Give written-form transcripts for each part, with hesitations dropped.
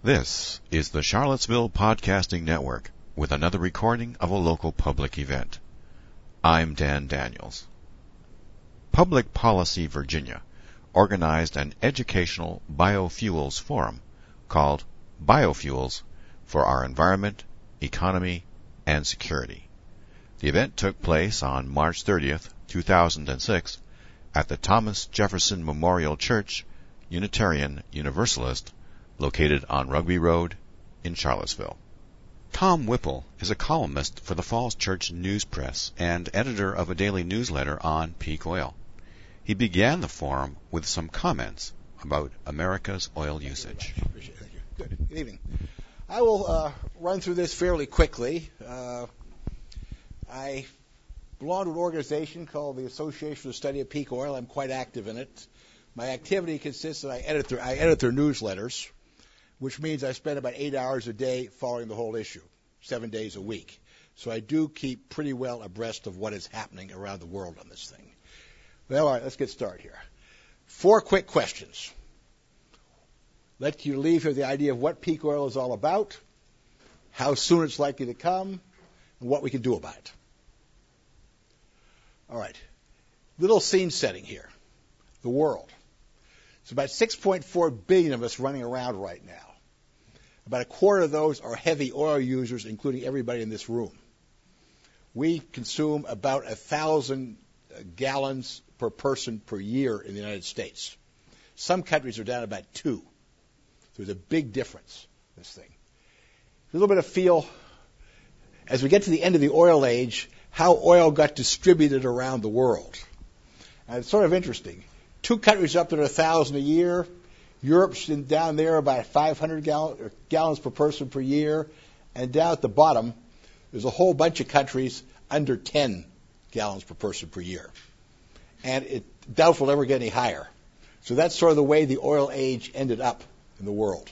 This is the Charlottesville Podcasting Network with another recording of a local public event. I'm Dan Daniels. Public Policy Virginia organized an educational biofuels forum called Biofuels for Our Environment, Economy, and Security. The event took place on March 30th, 2006 at the Thomas Jefferson Memorial Church, Unitarian Universalist, located on Rugby Road in Charlottesville. Tom Whipple is a columnist for the Falls Church News Press and editor of a daily newsletter on peak oil. He began the forum with some comments about America's oil usage. Appreciate it. Thank you. Good evening. I will run through this fairly quickly. I belong to an organization called the Association for the Study of Peak Oil. I'm quite active in it. My activity consists of I edit their newsletters, which means I spend about 8 hours a day following the whole issue, 7 days a week. So I do keep pretty well abreast of what is happening around the world on this thing. Well, all right, let's get started here. 4 quick questions. Let you leave here the idea of what peak oil is all about, how soon it's likely to come, and what we can do about it. All right. Little scene setting here. The world. It's about 6.4 billion of us running around right now. About a quarter of those are heavy oil users, including everybody in this room. We consume about 1,000 gallons per person per year in the United States. Some countries are down to about 2. So there's a big difference in this thing. A little bit of feel, as we get to the end of the oil age, how oil got distributed around the world. And it's sort of interesting. 2 countries up to 1,000 a year. Europe's down there about 500 gallons per person per year. And down at the bottom, there's a whole bunch of countries under 10 gallons per person per year. And it's doubtful it'll ever get any higher. So that's sort of the way the oil age ended up in the world.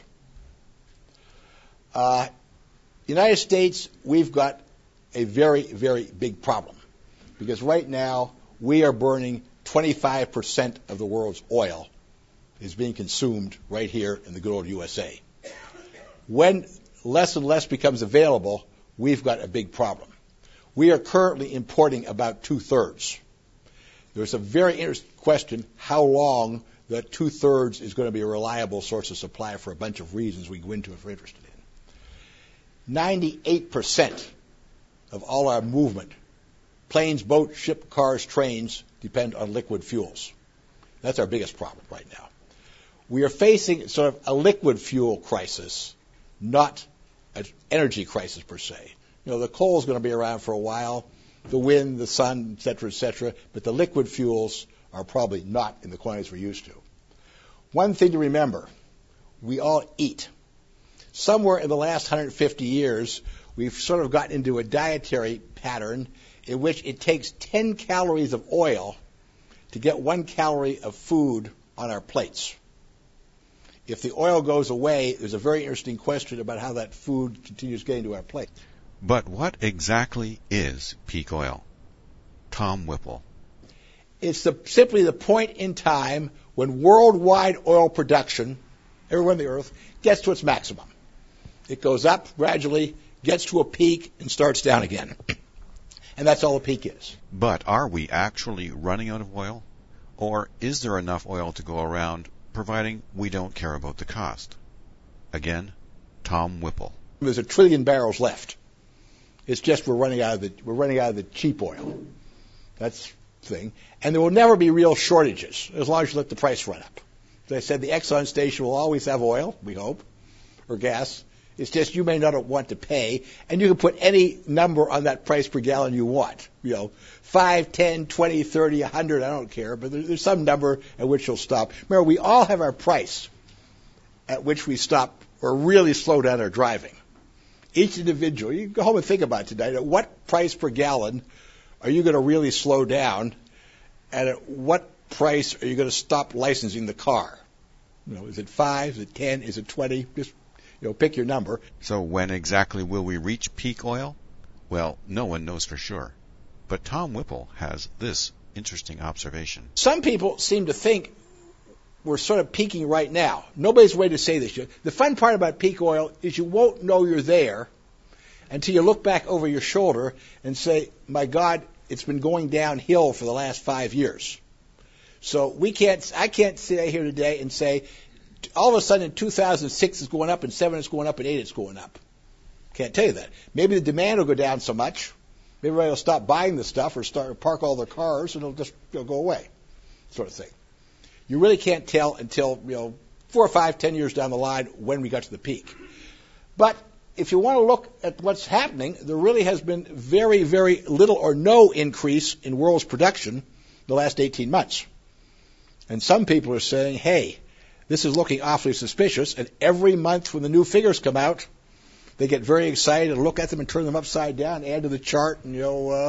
United States, we've got a very, very big problem. Because right now, we are burning 25% of the world's oil is being consumed right here in the good old USA. When less and less becomes available, we've got a big problem. We are currently importing about 2/3. There's a very interesting question how long that 2/3 is going to be a reliable source of supply for a bunch of reasons we can go into if we're interested in. 98% of all our movement, planes, boats, ships, cars, trains, depend on liquid fuels. That's our biggest problem right now. We are facing sort of a liquid fuel crisis, not an energy crisis per se. You know, the coal is going to be around for a while, the wind, the sun, et cetera, but the liquid fuels are probably not in the quantities we're used to. One thing to remember, we all eat. Somewhere in the last 150 years, we've sort of gotten into a dietary pattern in which it takes 10 calories of oil to get 1 calorie of food on our plates. If the oil goes away, there's a very interesting question about how that food continues getting to our plate. But what exactly is peak oil? Tom Whipple. It's simply the point in time when worldwide oil production, everywhere on the earth, gets to its maximum. It goes up gradually, gets to a peak, and starts down again. And that's all a peak is. But are we actually running out of oil? Or is there enough oil to go around, providing we don't care about the cost? Again, Tom Whipple. There's 1 trillion barrels left. It's just we're running out of the cheap oil. That's the thing. And there will never be real shortages as long as you let the price run up. As I said, the Exxon station will always have oil, we hope, or gas. It's just you may not want to pay, and you can put any number on that price per gallon you want. You know, 5, 10, 20, 30, 100, I don't care, but there's some number at which you'll stop. Remember, we all have our price at which we stop or really slow down our driving. Each individual, you go home and think about it tonight, at what price per gallon are you going to really slow down, and at what price are you going to stop licensing the car? You know, is it 5, is it 10, is it 20? Just pick your number. So when exactly will we reach peak oil? Well, no one knows for sure. But Tom Whipple has this interesting observation. Some people seem to think we're sort of peaking right now. Nobody's ready to say this yet. The fun part about peak oil is you won't know you're there until you look back over your shoulder and say, my God, it's been going downhill for the last 5 years. So I can't sit here today and say, all of a sudden in 2006 it's going up, and 7 it's going up, and 8 it's going up. Can't tell you that. Maybe the demand will go down so much, maybe everybody will stop buying the stuff or park all their cars, and it'll just go away, sort of thing. You really can't tell until 4 or 5, 10 years down the line when we got to the peak. But if you want to look at what's happening, there really has been very, very little or no increase in world's production the last 18 months. And some people are saying, hey, this is looking awfully suspicious, and every month when the new figures come out, they get very excited and look at them and turn them upside down, add to the chart, and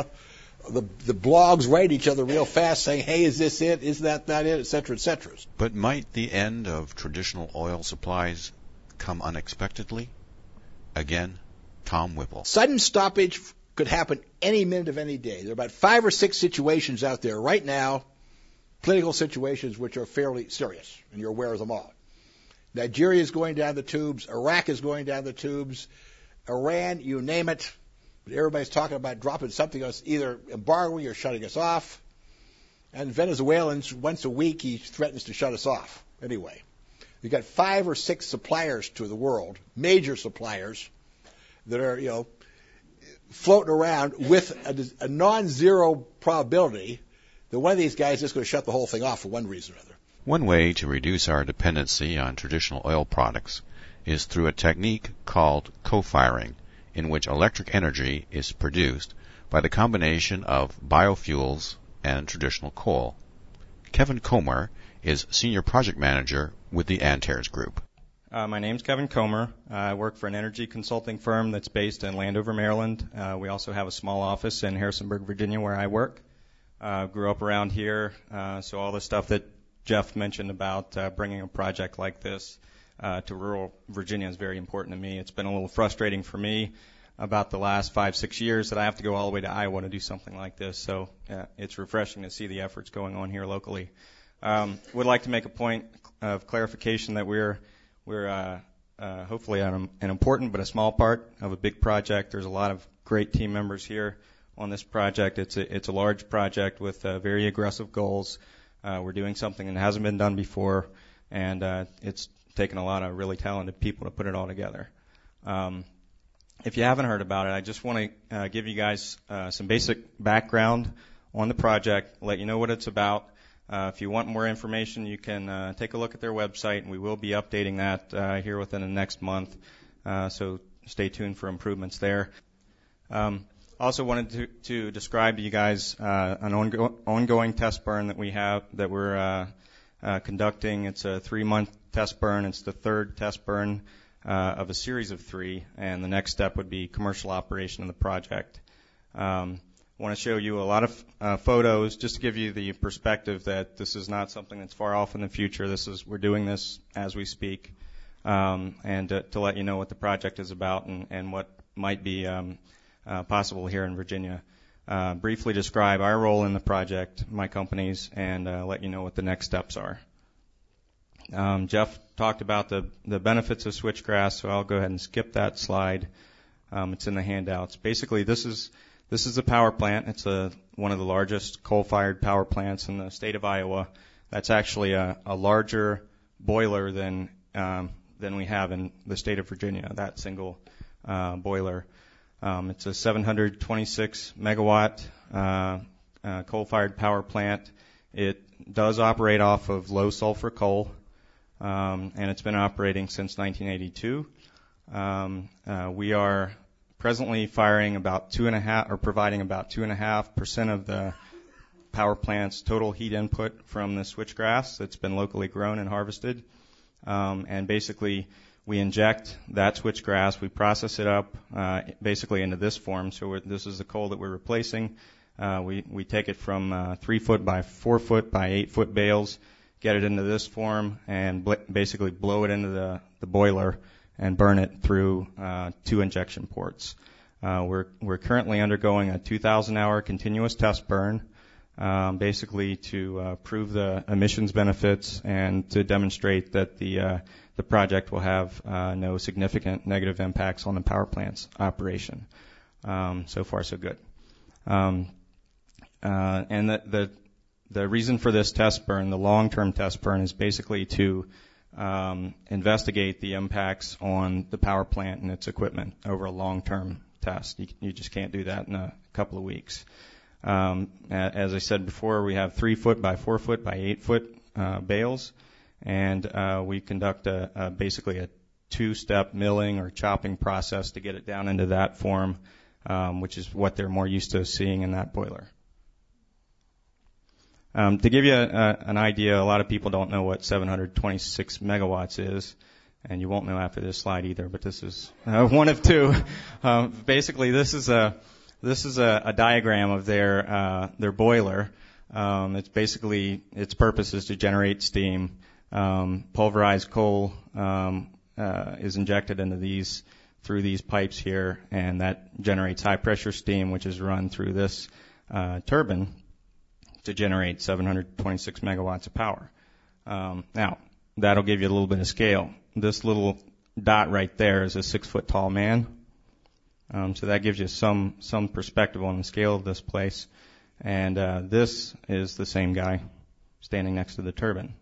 the blogs write each other real fast saying, hey, is this it? Is that not it? Et cetera, et cetera. But might the end of traditional oil supplies come unexpectedly? Again, Tom Whipple. Sudden stoppage could happen any minute of any day. There are about 5 or 6 situations out there right now, political situations which are fairly serious, and you're aware of them all. Nigeria is going down the tubes. Iraq is going down the tubes. Iran, you name it. Everybody's talking about dropping something else, either embargoing or shutting us off. And Venezuelans, once a week, he threatens to shut us off. Anyway, you've got 5 or 6 suppliers to the world, major suppliers, that are, floating around with a non-zero probability that one of these guys is going to shut the whole thing off for one reason or other. One way to reduce our dependency on traditional oil products is through a technique called co-firing, in which electric energy is produced by the combination of biofuels and traditional coal. Kevin Comer is Senior Project Manager with the Antares Group. My name's Kevin Comer. I work for an energy consulting firm that's based in Landover, Maryland. We also have a small office in Harrisonburg, Virginia, where I work. Grew up around here, so all the stuff that Jeff mentioned about bringing a project like this to rural Virginia is very important to me. It's been a little frustrating for me about the last 5-6 years that I have to go all the way to Iowa to do something like this. So it's refreshing to see the efforts going on here locally. Would like to make a point of clarification that we're hopefully an important but a small part of a big project. There's a lot of great team members here on this project. It's a large project with very aggressive goals. We're doing something that hasn't been done before, and it's taken a lot of really talented people to put it all together. If you haven't heard about it, I just want to give you guys some basic background on the project, let you know what it's about. If you want more information, you can take a look at their website, and we will be updating that here within the next month. So stay tuned for improvements there. Also wanted to describe to you guys an ongoing test burn that we're conducting. It's a 3-month test burn. It's the 3rd test burn of a series of 3, and the next step would be commercial operation of the project. I want to show you a lot of photos just to give you the perspective that this is not something that's far off in the future. We're doing this as we speak, and to let you know what the project is about and what might be possible here in Virginia. Briefly describe our role in the project, my company's, and let you know what the next steps are. Jeff talked about the benefits of switchgrass, so I'll go ahead and skip that slide. It's in the handouts. Basically, this is a power plant. It's one of the largest coal-fired power plants in the state of Iowa. That's actually a larger boiler than we have in the state of Virginia, that single boiler. It's a 726 megawatt coal-fired power plant. It does operate off of low sulfur coal, and it's been operating since 1982. We are presently firing about providing about 2.5% of the power plant's total heat input from the switchgrass that's been locally grown and harvested. And basically, we inject that switchgrass, we process it up basically into this form. So this is the coal that we're replacing. We take it from 3 foot by 4 foot by 8 foot bales, get it into this form, and basically blow it into the boiler and burn it through 2 injection ports. We're currently undergoing a 2,000-hour continuous test burn. basically to prove the emissions benefits and to demonstrate that the project will have no significant negative impacts on the power plant's operation. So far, so good. And the reason for this test burn, the long-term test burn, is basically to investigate the impacts on the power plant and its equipment over a long-term test. You just can't do that in a couple of weeks. As I said before, we have 3 foot by 4 foot by 8 foot bales, and we conduct basically a 2-step milling or chopping process to get it down into that form, which is what they're more used to seeing in that boiler. To give you an idea, a lot of people don't know what 726 megawatts is, and you won't know after this slide either, but this is one of two. Basically, this is a diagram of their boiler. It's basically, its purpose is to generate steam. Pulverized coal is injected into through these pipes here, and that generates high pressure steam, which is run through this turbine to generate 726 megawatts of power. Now, that'll give you a little bit of scale. This little dot right there is a 6-foot tall man. So that gives you some perspective on the scale of this place. And this is the same guy standing next to the turbine.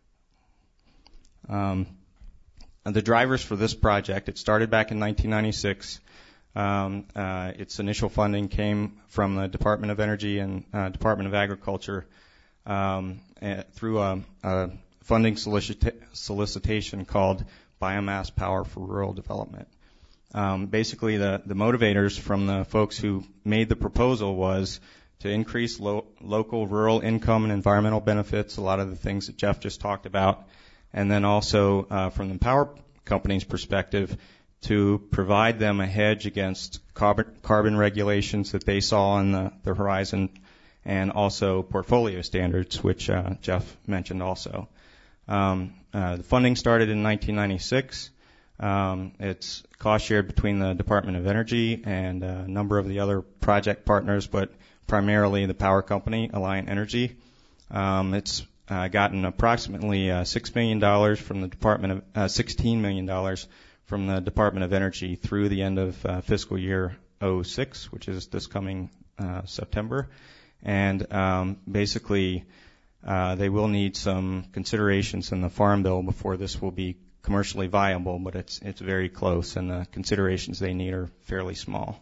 The drivers for this project, it started back in 1996. Its initial funding came from the Department of Energy and Department of Agriculture through a funding solicitation called Biomass Power for Rural Development. Basically, the motivators from the folks who made the proposal was to increase local rural income and environmental benefits, a lot of the things that Jeff just talked about, and then also from the power company's perspective, to provide them a hedge against carbon regulations that they saw on the horizon, and also portfolio standards, which Jeff mentioned also. The funding started in 1996. It's cost shared between the Department of Energy and a number of the other project partners, but primarily the power company, Alliant Energy. It's gotten approximately $6 million from the Department of $16 million from the Department of Energy through the end of fiscal year 06, which is this coming September. And basically, they will need some considerations in the Farm Bill before this will be commercially viable, but it's very close, and the considerations they need are fairly small.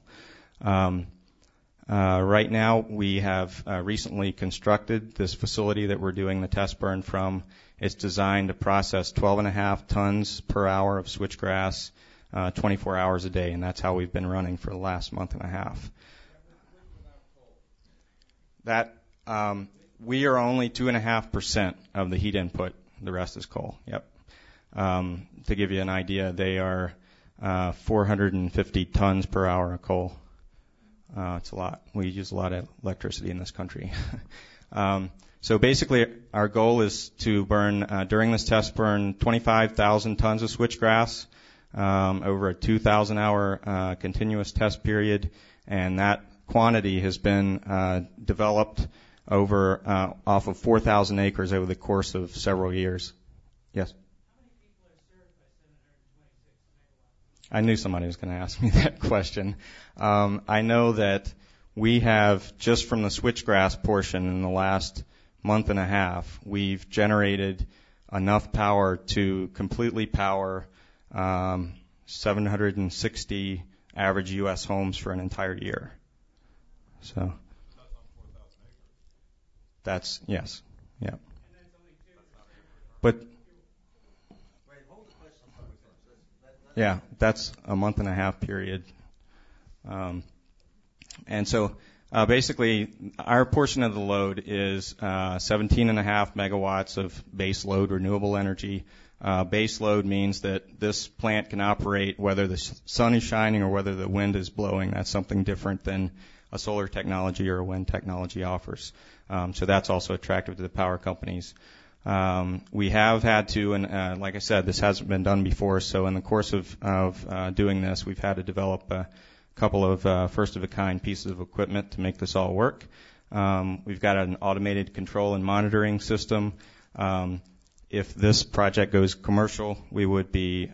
Right now, we have recently constructed this facility that we're doing the test burn from. It's designed to process 12.5 tons per hour of switchgrass 24 hours a day, and that's how we've been running for the last month and a half. That we are only 2.5% of the heat input. The rest is coal. Yep. To give you an idea, they are 450 tons per hour of coal. It's a lot. We use a lot of electricity in this country. So basically, our goal is to burn, during this test burn, 25,000 tons of switchgrass over a 2,000-hour continuous test period, and that quantity has been developed over off of 4,000 acres over the course of several years. Yes? I knew somebody was going to ask me that question. I know that we have, just from the switchgrass portion in the last month and a half, we've generated enough power to completely power 760 average U.S. homes for an entire year. So that's, yes, yeah. But yeah, that's a month and a half period. And so basically, our portion of the load is 17.5 megawatts of base load renewable energy. Base load means that this plant can operate whether the sun is shining or whether the wind is blowing. That's something different than a solar technology or a wind technology offers. So that's also attractive to the power companies. We have had to, and like I said, this hasn't been done before, so in the course of doing this, we've had to develop a couple of first-of-a-kind pieces of equipment to make this all work. We've got an automated control and monitoring system. If this project goes commercial, we would be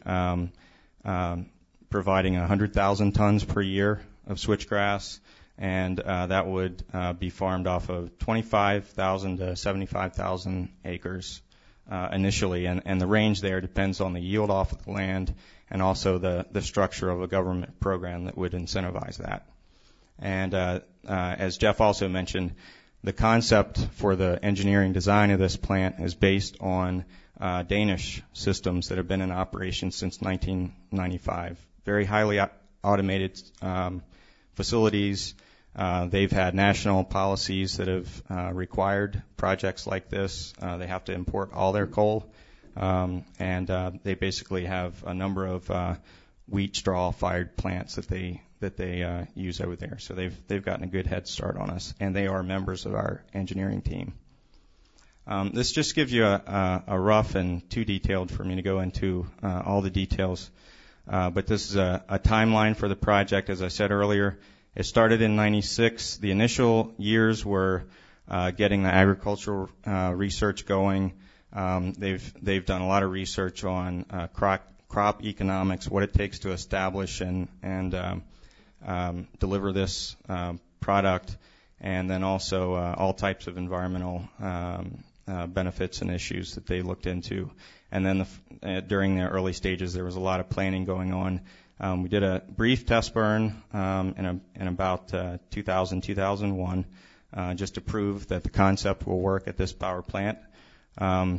providing 100,000 tons per year of switchgrass, and that would be farmed off of 25,000 to 75,000 acres initially, and the range there depends on the yield off of the land and also the structure of a government program that would incentivize that. And as Jeff also mentioned, the concept for the engineering design of this plant is based on Danish systems that have been in operation since 1995. Very highly automated facilities. They've had national policies that have required projects like this. They have to import all their coal, and they basically have a number of wheat straw fired plants that they use over there. So they've gotten a good head start on us, and they are members of our engineering team. This just gives you a rough and too detailed for me to go into all the details. But this is a timeline for the project. As I said earlier, it started in '96. The initial years were getting the agricultural research going. They've done a lot of research on crop economics, what it takes to establish and deliver this product, and then also all types of environmental benefits and issues that they looked into. And then during the early stages, there was a lot of planning going on. We did a brief test burn in about 2000, 2001, just to prove that the concept will work at this power plant. And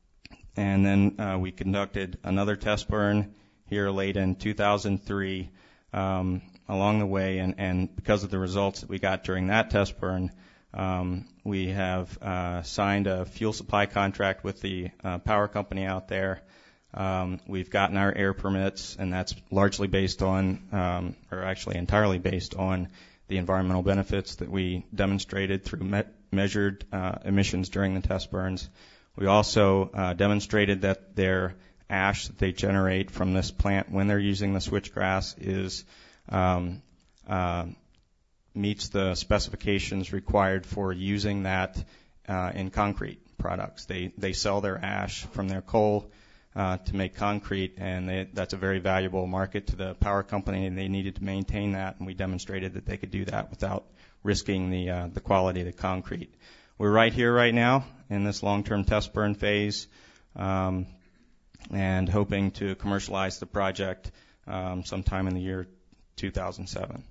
then we conducted another test burn here late in 2003 along the way. And because of the results that we got during that test burn, we have signed a fuel supply contract with the power company out there. We've gotten our air permits, and that's largely based on, or actually entirely based on, the environmental benefits that we demonstrated through measured emissions during the test burns. We also demonstrated that their ash that they generate from this plant when they're using the switchgrass is meets the specifications required for using that in concrete products. They sell their ash from their coal to make concrete, and that's a very valuable market to the power company, and they needed to maintain that, and we demonstrated that they could do that without risking the quality of the concrete. We're right here right now in this long-term test burn phase, and hoping to commercialize the project sometime in the year 2007.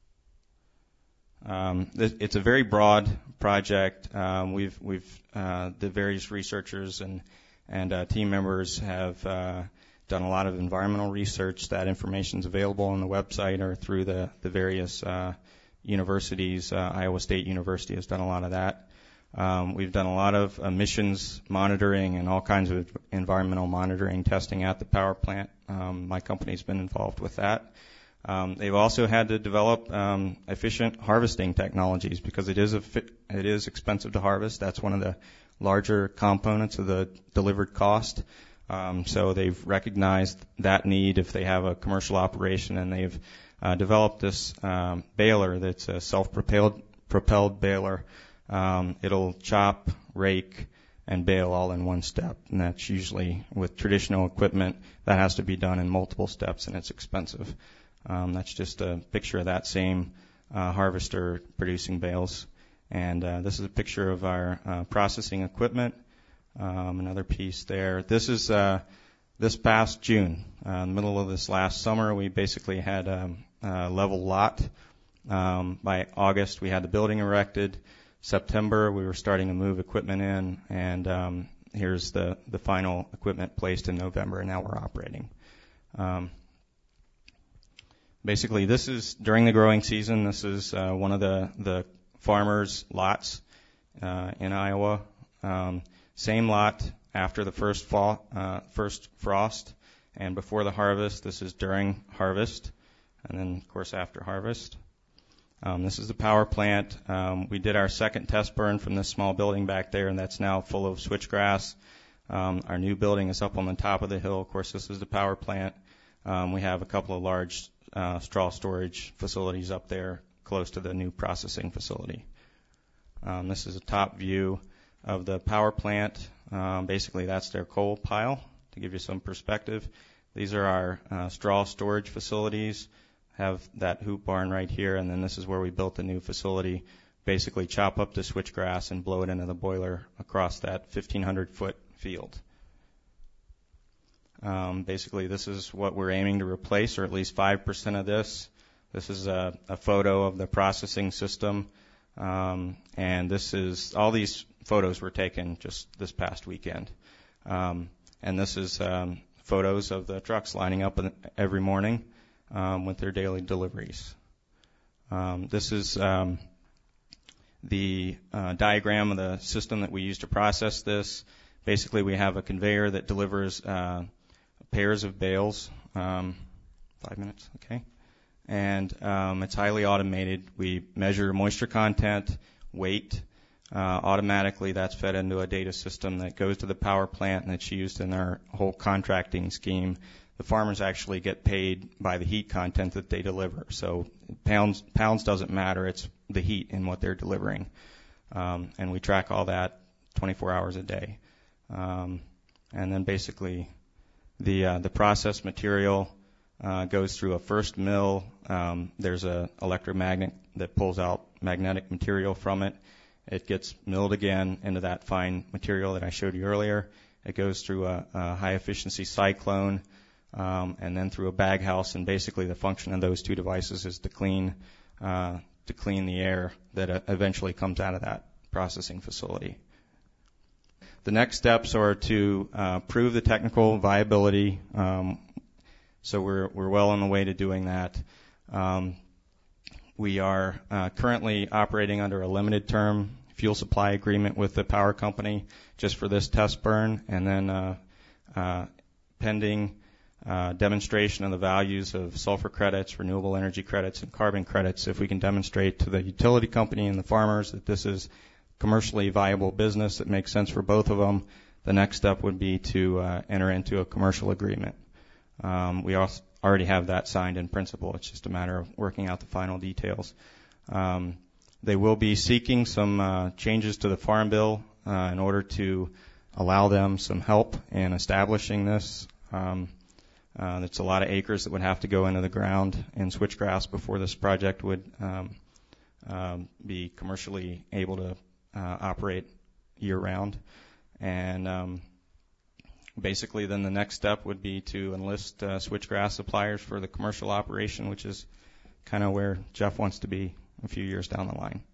It's a very broad project. The various researchers and team members have done a lot of environmental research. That information is available on the website or through the various universities. Iowa State University has done a lot of that. We've done a lot of emissions monitoring and all kinds of environmental monitoring testing at the power plant. My company's been involved with that. They've also had to develop efficient harvesting technologies because it is expensive to harvest. That's one of the larger components of the delivered cost. So they've recognized that need if they have a commercial operation, and they've developed this baler that's a self-propelled baler. It'll chop, rake, and bale all in one step, and that's usually with traditional equipment. That has to be done in multiple steps, and it's expensive. That's just a picture of that same harvester producing bales. And this is a picture of our processing equipment. Another piece there. This is this past June, in the middle of this last summer, we basically had a level lot. By August, we had the building erected. September, we were starting to move equipment in, and here's the final equipment placed in November, and now we're operating. Basically, this is during the growing season. This is one of the farmers' lots in Iowa. Same lot after the first frost and before the harvest. This is during harvest, and then, of course, after harvest. This is the power plant. We did our second test burn from this small building back there, and that's now full of switchgrass. Our new building is up on the top of the hill. Of course, this is the power plant. We have a couple of large straw storage facilities up there close to the new processing facility. This is a top view of the power plant. Basically, that's their coal pile, to give you some perspective. These are our straw storage facilities. Have that hoop barn right here, and then this is where we built a new facility. Basically, chop up the switchgrass and blow it into the boiler across that 1,500-foot field. Basically, this is what we're aiming to replace, or at least 5% of this. This is a photo of the processing system, and this is all these photos were taken just this past weekend. And this is photos of the trucks lining up every morning with their daily deliveries. This is the diagram of the system that we use to process this. Basically, we have a conveyor that delivers pairs of bales. 5 minutes, okay. And it's highly automated. We measure moisture content, weight. Automatically, that's fed into a data system that goes to the power plant and that's used in our whole contracting scheme. The farmers actually get paid by the heat content that they deliver. So pounds doesn't matter. It's the heat in what they're delivering. And we track all that 24 hours a day. And then basically the processed material goes through a first mill. There's an electromagnet that pulls out magnetic material from it. It gets milled again into that fine material that I showed you earlier. It goes through a high-efficiency cyclone, and then through a bag house. And basically, the function of those two devices is to clean the air that eventually comes out of that processing facility. The next steps are to prove the technical viability. So we're well on the way to doing that. We are currently operating under a limited term fuel supply agreement with the power company just for this test burn, and then pending demonstration of the values of sulfur credits, renewable energy credits, and carbon credits. If we can demonstrate to the utility company and the farmers that this is commercially viable business that makes sense for both of them, the next step would be to enter into a commercial agreement. We also already have that signed in principle. It's just a matter of working out the final details. They will be seeking some changes to the Farm Bill in order to allow them some help in establishing this. It's a lot of acres that would have to go into the ground in switchgrass before this project would be commercially able to operate year-round. And basically, then the next step would be to enlist switchgrass suppliers for the commercial operation, which is kind of where Jeff wants to be a few years down the line.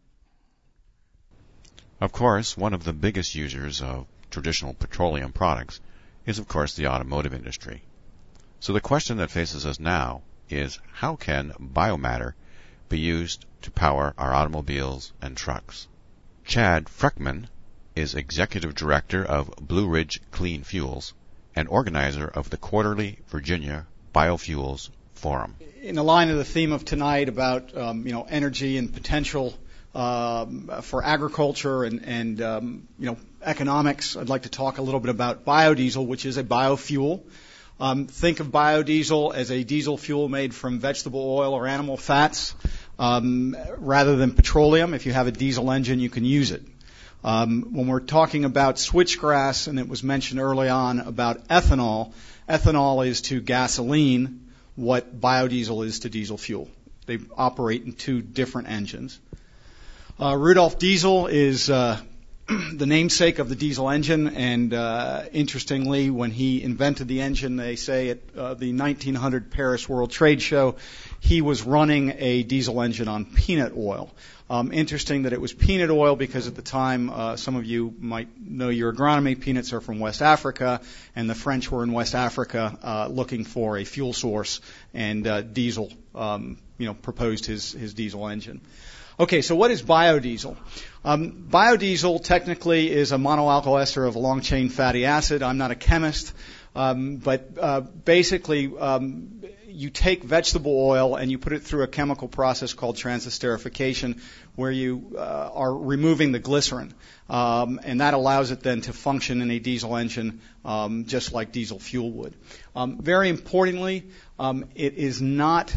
Of course, one of the biggest users of traditional petroleum products is, of course, the automotive industry. So the question that faces us now is, how can biomatter be used to power our automobiles and trucks? Chad Freckman is Executive Director of Blue Ridge Clean Fuels and organizer of the quarterly Virginia Biofuels Forum. In the line of the theme of tonight about energy and potential for agriculture and economics, I'd like to talk a little bit about biodiesel, which is a biofuel. Think of biodiesel as a diesel fuel made from vegetable oil or animal fats rather than petroleum. If you have a diesel engine, you can use it. When we're talking about switchgrass, and it was mentioned early on about ethanol, ethanol is to gasoline what biodiesel is to diesel fuel. They operate in two different engines. Rudolf Diesel is the namesake of the diesel engine, and interestingly, when he invented the engine, they say at the 1900 Paris World Trade Show, he was running a diesel engine on peanut oil. Interesting that it was peanut oil because at the time, some of you might know your agronomy, peanuts are from West Africa, and the French were in West Africa looking for a fuel source, and Diesel, proposed his diesel engine. Okay, so what is biodiesel? Biodiesel technically is a monoalkyl ester of a long-chain fatty acid. I'm not a chemist, but basically you take vegetable oil and you put it through a chemical process called transesterification, where you are removing the glycerin, and that allows it then to function in a diesel engine just like diesel fuel would. Very importantly, it is not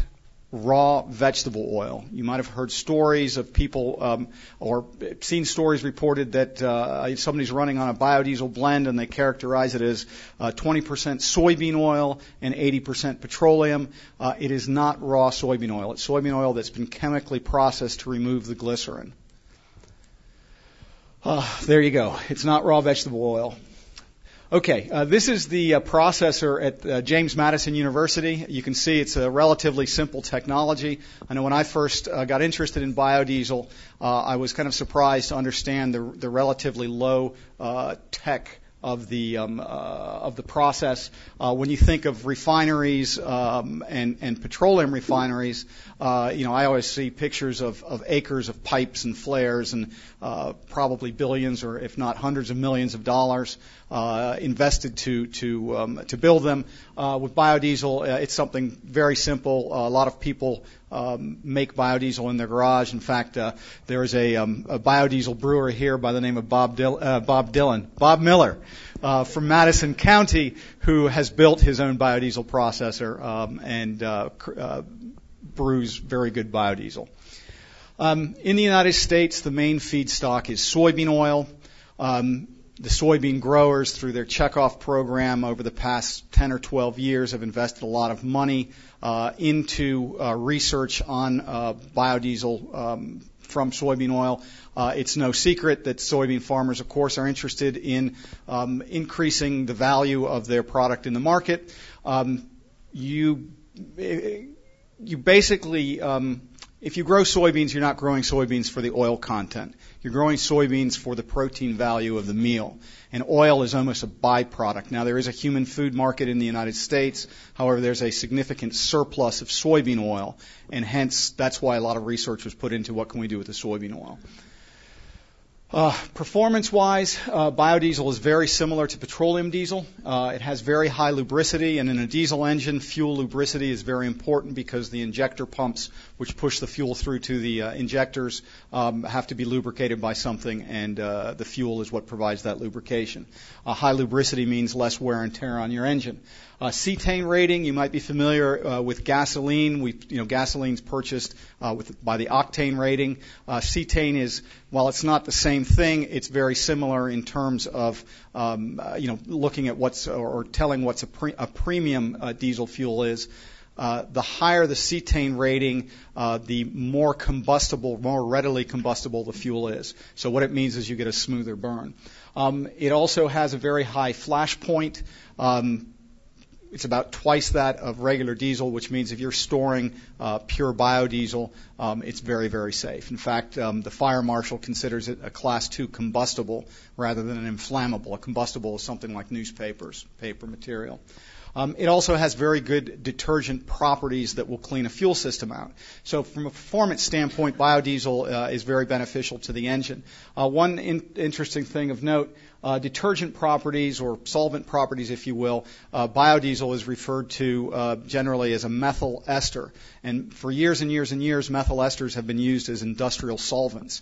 raw vegetable oil. You might have heard stories of people or seen stories reported that somebody's running on a biodiesel blend and they characterize it as 20% soybean oil and 80% petroleum. It is not raw soybean oil. It's soybean oil that's been chemically processed to remove the glycerin. There you go. It's not raw vegetable oil. Okay, this is the processor at James Madison University. You can see it's a relatively simple technology. I know when I first got interested in biodiesel, I was kind of surprised to understand the relatively low tech of the process. When you think of refineries and petroleum refineries, I always see pictures of acres of pipes and flares and probably billions or if not hundreds of millions of dollars invested to build them. With biodiesel, it's something very simple. A lot of people make biodiesel in their garage. In fact, there is a biodiesel brewer here by the name of Bob Miller from Madison County, who has built his own biodiesel processor and brews very good biodiesel. In the United States, the main feedstock is soybean oil. The soybean growers, through their checkoff program over the past 10 or 12 years, have invested a lot of money into research on biodiesel from soybean oil. It's no secret that soybean farmers, of course, are interested in increasing the value of their product in the market. You basically, if you grow soybeans, you're not growing soybeans for the oil content. You're growing soybeans for the protein value of the meal. And oil is almost a byproduct. Now, there is a human food market in the United States. However, there's a significant surplus of soybean oil. And hence, that's why a lot of research was put into what can we do with the soybean oil. Performance-wise, biodiesel is very similar to petroleum diesel. It has very high lubricity, and in a diesel engine, fuel lubricity is very important because the injector pumps, which push the fuel through to the injectors, have to be lubricated by something, and the fuel is what provides that lubrication. High lubricity means less wear and tear on your engine. Cetane rating, you might be familiar with gasoline. Gasoline's purchased by the octane rating. Cetane is, while it's not the same thing, it's very similar in terms of looking at what's or telling what's a premium diesel fuel is. The higher the cetane rating, the more combustible, more readily combustible the fuel is. So what it means is you get a smoother burn. It also has a very high flash point. It's about twice that of regular diesel, which means if you're storing pure biodiesel, it's very, very safe. In fact, the fire marshal considers it a Class 2 combustible rather than an inflammable. A combustible is something like newspapers, paper material. It also has very good detergent properties that will clean a fuel system out. So from a performance standpoint, biodiesel is very beneficial to the engine. One interesting thing of note, detergent properties or solvent properties, if you will, biodiesel is referred to generally as a methyl ester. And for years and years and years, methyl esters have been used as industrial solvents.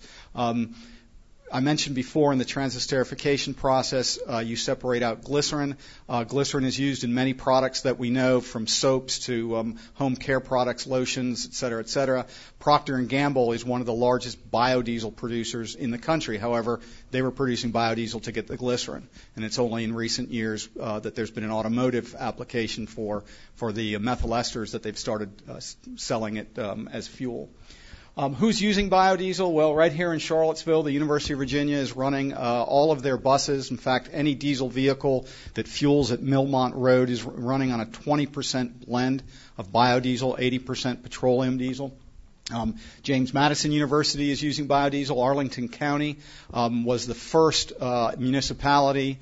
I mentioned before in the transesterification process, you separate out glycerin. Glycerin is used in many products that we know, from soaps to home care products, lotions, et cetera, et cetera. Procter & Gamble is one of the largest biodiesel producers in the country. However, they were producing biodiesel to get the glycerin. And it's only in recent years that there's been an automotive application for the methyl esters that they've started selling it as fuel. Who's using biodiesel? Well, right here in Charlottesville, the University of Virginia is running all of their buses. In fact, any diesel vehicle that fuels at Millmont Road is running on a 20% blend of biodiesel, 80% petroleum diesel. James Madison University is using biodiesel. Arlington County was the first municipality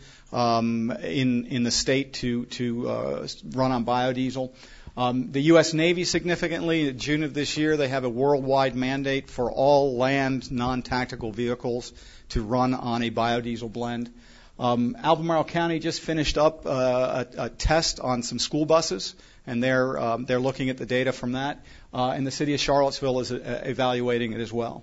in the state to run on biodiesel. The U.S. Navy, significantly, in June of this year, they have a worldwide mandate for all land non-tactical vehicles to run on a biodiesel blend. Albemarle County just finished up a test on some school buses, and they're looking at the data from that. And the city of Charlottesville is evaluating it as well.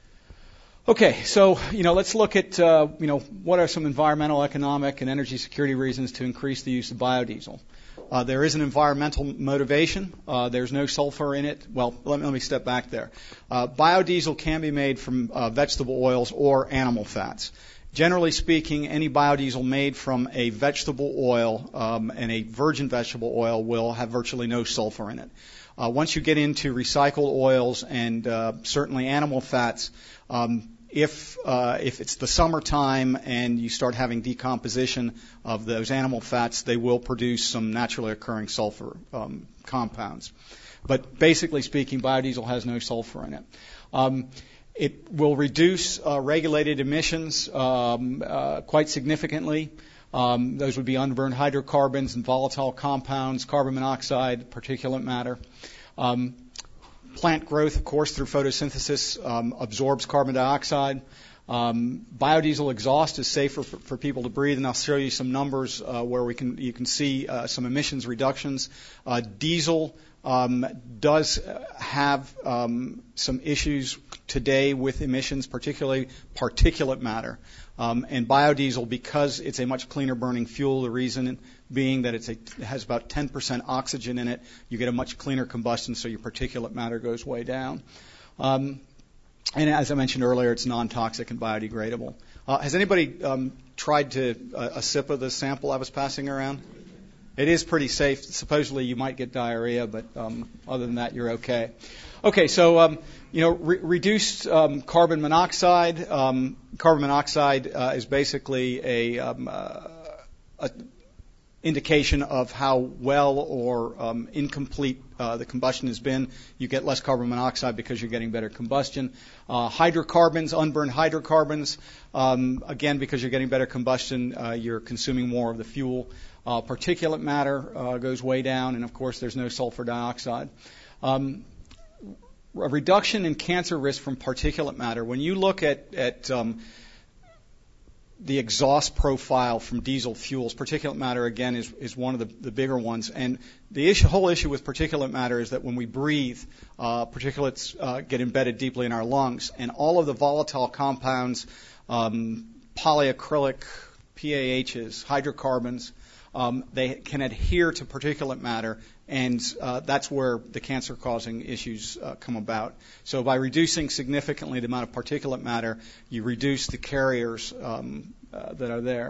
Okay, so let's look at what are some environmental, economic, and energy security reasons to increase the use of biodiesel. There is an environmental motivation. There's no sulfur in it. Well, let me step back there. Biodiesel can be made from vegetable oils or animal fats. Generally speaking, any biodiesel made from a vegetable oil and a virgin vegetable oil will have virtually no sulfur in it. Once you get into recycled oils and certainly animal fats, if it's the summertime and you start having decomposition of those animal fats, they will produce some naturally occurring sulfur compounds. But basically speaking, biodiesel has no sulfur in it. It will reduce regulated emissions quite significantly. Those would be unburned hydrocarbons and volatile compounds, carbon monoxide, particulate matter. Plant growth, of course, through photosynthesis absorbs carbon dioxide. Biodiesel exhaust is safer for people to breathe, and I'll show you some numbers where you can see some emissions reductions. Diesel does have some issues today with emissions, particularly particulate matter. And biodiesel, because it's a much cleaner burning fuel, the reason being that it has about 10% oxygen in it, you get a much cleaner combustion, so your particulate matter goes way down. And as I mentioned earlier, it's non-toxic and biodegradable. Has anybody tried a sip of the sample I was passing around? It is pretty safe. Supposedly you might get diarrhea, but other than that, you're okay. Okay, so reduced carbon monoxide. Carbon monoxide is basically a indication of how well or incomplete the combustion has been. You get less carbon monoxide because you're getting better combustion. Hydrocarbons, unburned hydrocarbons, again, because you're getting better combustion, you're consuming more of the fuel. Particulate matter goes way down, and of course there's no sulfur dioxide. A reduction in cancer risk from particulate matter. When you look at the exhaust profile from diesel fuels, particulate matter again is one of the bigger ones. And the whole issue with particulate matter is that when we breathe, particulates get embedded deeply in our lungs, and all of the volatile compounds, polyacrylic, PAHs, hydrocarbons, they can adhere to particulate matter, and that's where the cancer-causing issues come about. So by reducing significantly the amount of particulate matter, you reduce the carriers that are there.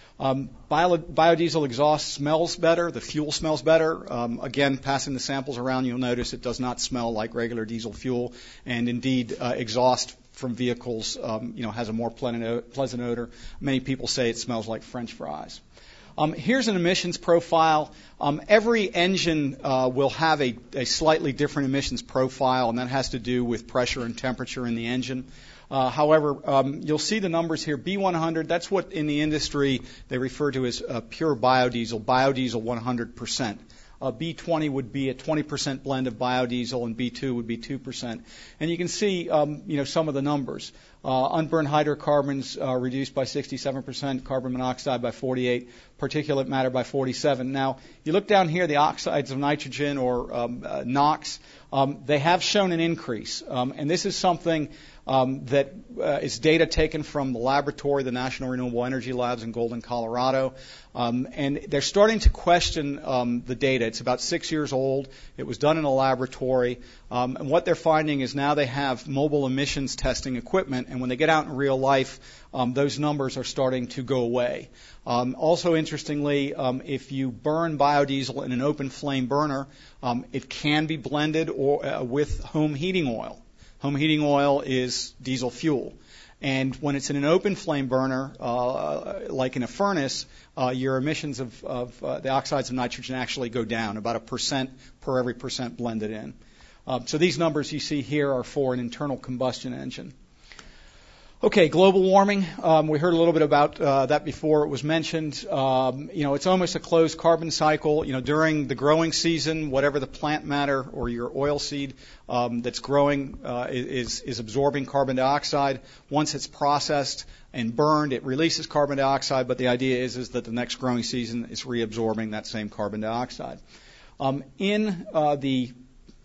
Biodiesel exhaust smells better. The fuel smells better. Again, passing the samples around, you'll notice it does not smell like regular diesel fuel, and indeed exhaust from vehicles has a more pleasant odor. Many people say it smells like French fries. Here's an emissions profile. Every engine will have a slightly different emissions profile, and that has to do with pressure and temperature in the engine. However, you'll see the numbers here. B100, that's what in the industry they refer to as pure biodiesel 100%. B20 would be a 20% blend of biodiesel, and B2 would be 2%. And you can see, some of the numbers. Unburned hydrocarbons reduced by 67%, carbon monoxide by 48%, particulate matter by 47%. Now, you look down here, the oxides of nitrogen or NOx, they have shown an increase. And this is something that is data taken from the laboratory, the National Renewable Energy Labs in Golden, Colorado. And they're starting to question the data. It's about 6 years old. It was done in a laboratory. And what they're finding is now they have mobile emissions testing equipment, and when they get out in real life, those numbers are starting to go away. Also, interestingly, if you burn biodiesel in an open flame burner, it can be blended with home heating oil. Home heating oil is diesel fuel. And when it's in an open flame burner, like in a furnace, your emissions of the oxides of nitrogen actually go down, about 1% per every percent blended in. So these numbers you see here are for an internal combustion engine. Okay, global warming. We heard a little bit about that before it was mentioned. It's almost a closed carbon cycle. During the growing season, whatever the plant matter or your oil seed that's growing is absorbing carbon dioxide. Once it's processed and burned, it releases carbon dioxide, but the idea is that the next growing season is reabsorbing that same carbon dioxide. In the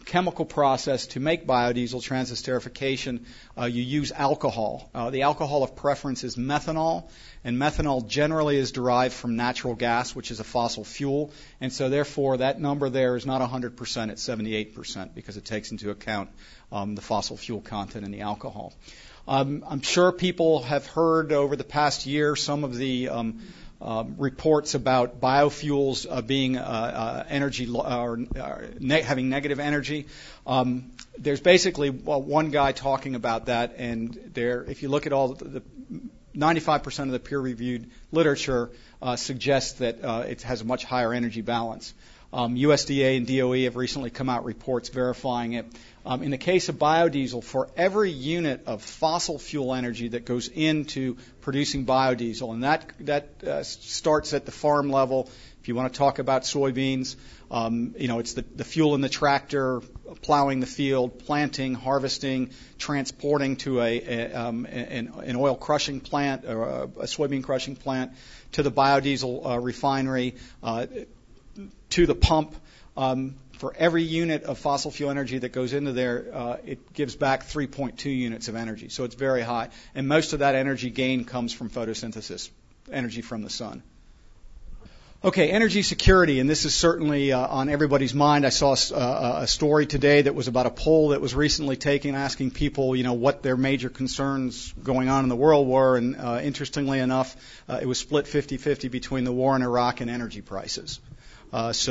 chemical process to make biodiesel, transesterification, you use alcohol. The alcohol of preference is methanol, and methanol generally is derived from natural gas, which is a fossil fuel, and so therefore that number there is not 100%, it's 78%, because it takes into account the fossil fuel content in the alcohol. I'm sure people have heard over the past year some of the reports about biofuels being energy or having negative energy. There's basically one guy talking about that, and if you look at all the 95% of the peer-reviewed literature suggests that it has a much higher energy balance. USDA and DOE have recently come out reports verifying it. In the case of biodiesel, for every unit of fossil fuel energy that goes into producing biodiesel, and that starts at the farm level. If you want to talk about soybeans, it's the fuel in the tractor, plowing the field, planting, harvesting, transporting to an oil crushing plant or a soybean crushing plant, to the biodiesel refinery, to the pump. For every unit of fossil fuel energy that goes into there, it gives back 3.2 units of energy. So it's very high. And most of that energy gain comes from photosynthesis, energy from the sun. Okay, energy security, and this is certainly on everybody's mind. I saw a story today that was about a poll that was recently taken asking people, what their major concerns going on in the world were. And interestingly enough, it was split 50-50 between the war in Iraq and energy prices. This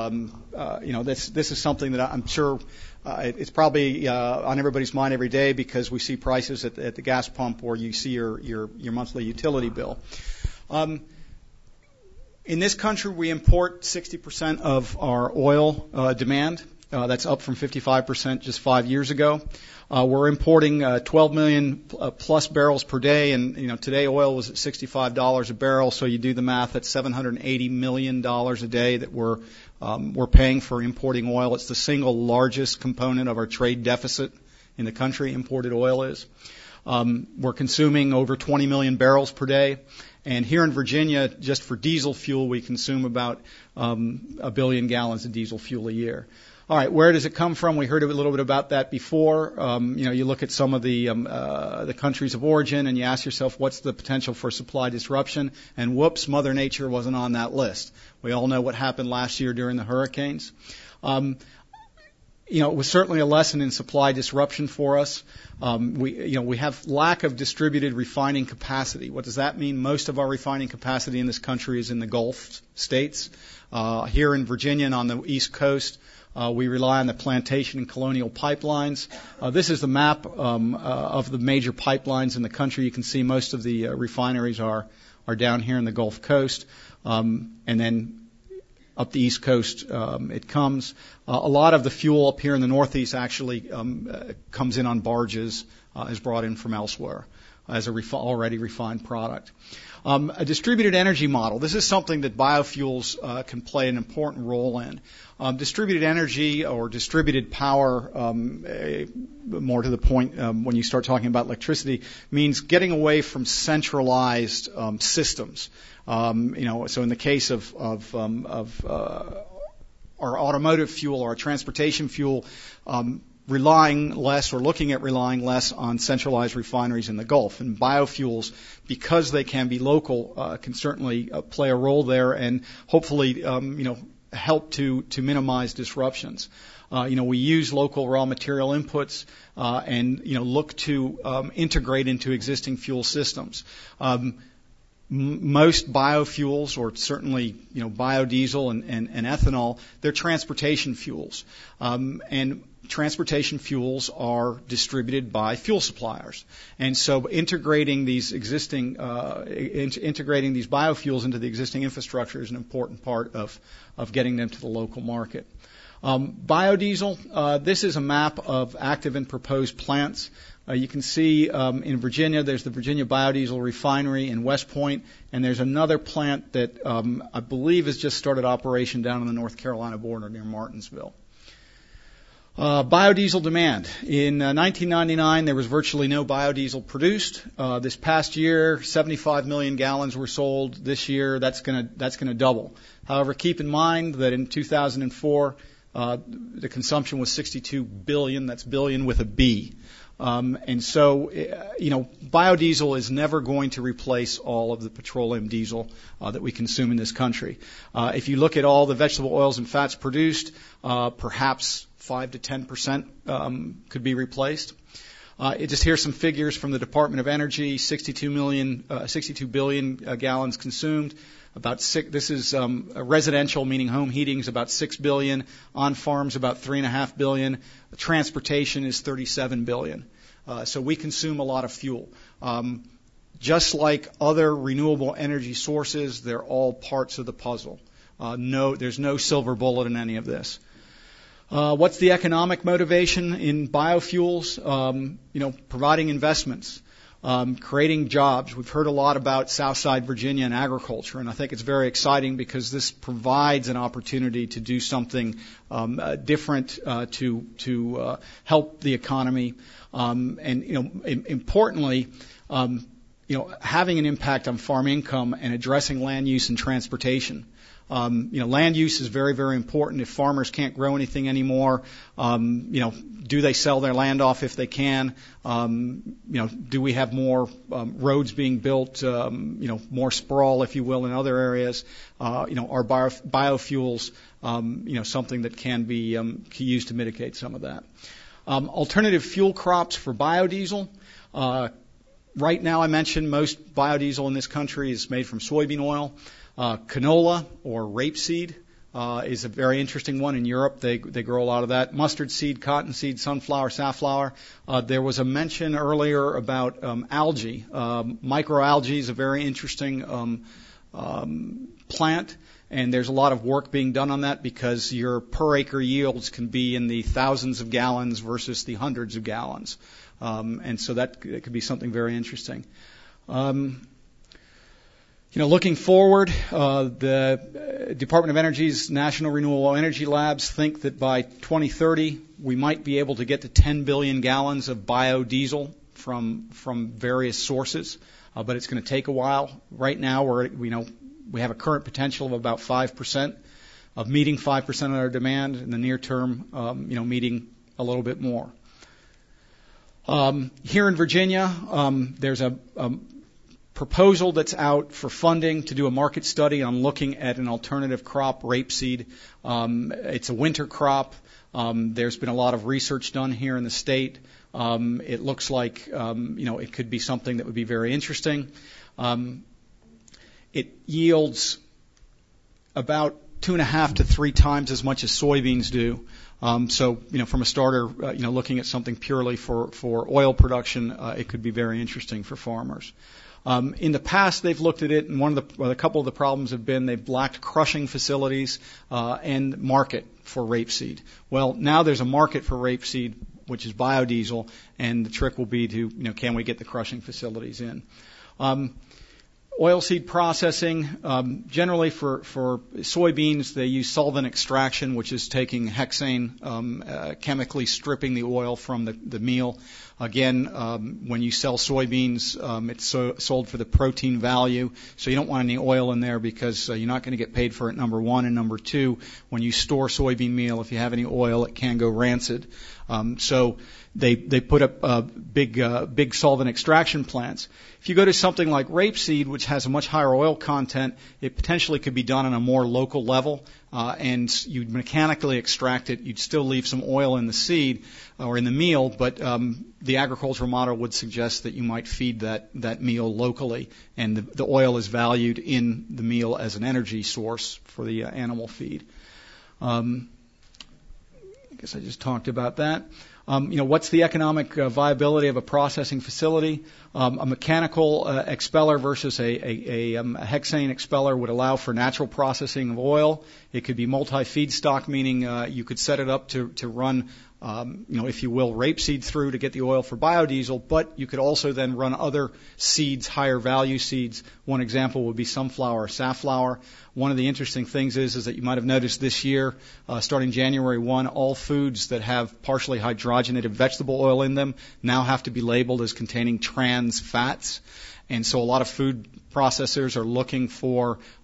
is something that I'm sure it's probably on everybody's mind every day, because we see prices at the gas pump, or you see your monthly utility bill. In this country, we import 60% of our oil demand. That's up from 55% just 5 years ago. We're importing 12 million plus barrels per day, and today oil was at $65 a barrel. So you do the math, that's $780 million a day that we're paying for importing oil. It's the single largest component of our trade deficit in the country. Imported oil is. We're consuming over 20 million barrels per day. And here in Virginia, just for diesel fuel, we consume about 1 billion gallons of diesel fuel a year. All right, where does it come from? We heard a little bit about that before. You look at some of the countries of origin, and you ask yourself, what's the potential for supply disruption? And whoops, Mother Nature wasn't on that list. We all know what happened last year during the hurricanes. It was certainly a lesson in supply disruption for us. We have lack of distributed refining capacity. What does that mean? Most of our refining capacity in this country is in the Gulf states. Here in Virginia and on the East Coast, we rely on the plantation and colonial pipelines. This is the map of the major pipelines in the country. You can see most of the refineries are down here in the Gulf Coast, and then up the East Coast it comes. A lot of the fuel up here in the Northeast actually comes in on barges, is brought in from elsewhere as a already refined product. A distributed energy model. This is something that biofuels can play an important role in. Distributed energy or distributed power, more to the point when you start talking about electricity, means getting away from centralized systems. So in the case of our automotive fuel or our transportation fuel, relying less or looking at relying less on centralized refineries in the Gulf. And biofuels, because they can be local, can certainly play a role there and hopefully, help to minimize disruptions. We use local raw material inputs and look to integrate into existing fuel systems. Most biofuels, or certainly biodiesel and ethanol, they're transportation fuels, and transportation fuels are distributed by fuel suppliers. And so integrating these integrating these biofuels into the existing infrastructure is an important part of getting them to the local market. Biodiesel, this is a map of active and proposed plants. You can see in Virginia, there's the Virginia Biodiesel Refinery in West Point, and there's another plant that I believe has just started operation down on the North Carolina border near Martinsville. Biodiesel demand. In 1999, there was virtually no biodiesel produced. This past year, 75 million gallons were sold. This year, that's going to double. However, keep in mind that in 2004, the consumption was 62 billion. That's billion with a B. And so, biodiesel is never going to replace all of the petroleum diesel that we consume in this country. If you look at all the vegetable oils and fats produced, perhaps 5 to 10% could be replaced. Just here's some figures from the Department of Energy: 62 billion gallons consumed. This is residential, meaning home heating, is about 6 billion. On farms, about 3.5 billion. Transportation is 37 billion. So we consume a lot of fuel. Just like other renewable energy sources, they're all parts of the puzzle. There's no silver bullet in any of this. What's the economic motivation in biofuels? Providing investments. Creating jobs. We've heard a lot about Southside Virginia and agriculture, and I think it's very exciting because this provides an opportunity to do something different to help the economy, importantly, having an impact on farm income and addressing land use and transportation. Land use is very, very important. If farmers can't grow anything anymore, do they sell their land off if they can? Do we have more roads being built, more sprawl, if you will, in other areas? Are biofuels, something that can be used to mitigate some of that? Alternative fuel crops for biodiesel. Right now, I mentioned most biodiesel in this country is made from soybean oil. Canola or rapeseed is a very interesting one. In Europe, they grow a lot of that. Mustard seed, cottonseed, sunflower, safflower. There was a mention earlier about algae. Microalgae is a very interesting plant, and there's a lot of work being done on that because your per acre yields can be in the thousands of gallons versus the hundreds of gallons. And so that could be something very interesting. Looking forward, the Department of Energy's National Renewable Energy Labs think that by 2030 we might be able to get to 10 billion gallons of biodiesel from various sources, but it's going to take a while. Right now, we have a current potential of about 5% of meeting 5% of our demand. In the near term, meeting a little bit more. Here in Virginia, there's a proposal that's out for funding to do a market study on looking at an alternative crop, rapeseed. It's a winter crop. There's been a lot of research done here in the state. It looks like, it could be something that would be very interesting. It yields about 2.5 to 3 times as much as soybeans do. So, from a starter, looking at something purely for oil production, it could be very interesting for farmers. In the past, they've looked at it, and a couple of the problems have been they've lacked crushing facilities and market for rapeseed. Well, now there's a market for rapeseed, which is biodiesel, and the trick will be to, can we get the crushing facilities in? Oilseed processing, generally for soybeans, they use solvent extraction, which is taking hexane, chemically stripping the oil from the meal. Again, when you sell soybeans, it's sold for the protein value, so you don't want any oil in there because you're not going to get paid for it, number one. And number two, when you store soybean meal, if you have any oil, it can go rancid. So they put up big solvent extraction plants. If you go to something like rapeseed, which has a much higher oil content, it potentially could be done on a more local level, and you'd mechanically extract it. You'd still leave some oil in the seed or in the meal, but the agricultural model would suggest that you might feed that meal locally, and the oil is valued in the meal as an energy source for the animal feed. I guess I just talked about that. What's the economic viability of a processing facility? A mechanical expeller versus a hexane expeller would allow for natural processing of oil. It could be multi-feedstock, meaning you could set it up to run, if you will, rapeseed through to get the oil for biodiesel, but you could also then run other seeds, higher value seeds. One example would be sunflower or safflower. One of the interesting things is that you might have noticed this year, starting January 1, all foods that have partially hydrogenated vegetable oil in them now have to be labeled as containing trans fats. And so a lot of food processors are looking for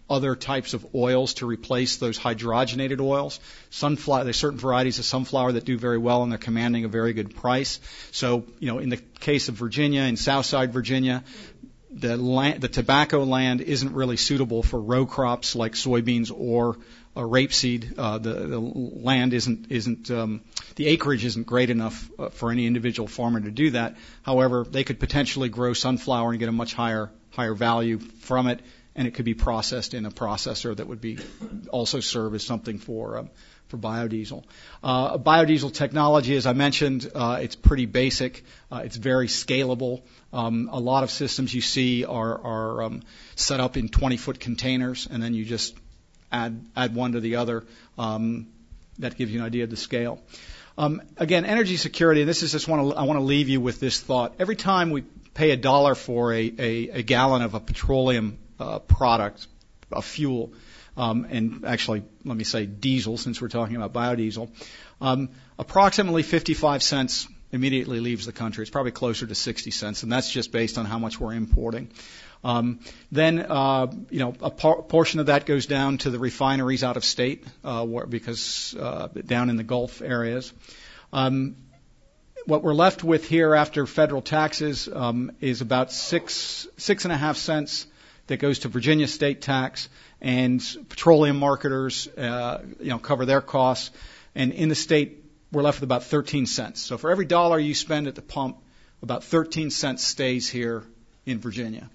other types of oils to replace those hydrogenated oils. Sunflower, there's certain varieties of sunflower that do very well, and they're commanding a very good price. So, in the case of Virginia, in Southside Virginia, the tobacco land isn't really suitable for row crops like soybeans or rapeseed. The land isn't the acreage isn't great enough for any individual farmer to do that. However, they could potentially grow sunflower and get a much higher value from it, and it could be processed in a processor that would be also serve as something for biodiesel. Biodiesel technology, as I mentioned, it's pretty basic. It's very scalable. A lot of systems you see are set up in 20-foot containers, and then you just add one to the other. That gives you an idea of the scale. Again, energy security. This is I want to leave you with this thought. Every time we pay $1 for a gallon of a petroleum product, a fuel, and actually, let me say diesel, since we're talking about biodiesel, approximately 55 cents immediately leaves the country. It's probably closer to 60 cents, and that's just based on how much we're importing. Then, a portion of that goes down to the refineries out of state, because down in the Gulf areas. What we're left with here after federal taxes is about 6.5 cents that goes to Virginia state tax, and petroleum marketers, cover their costs. And in the state, we're left with about 13 cents. So for every $1 you spend at the pump, about 13 cents stays here in Virginia.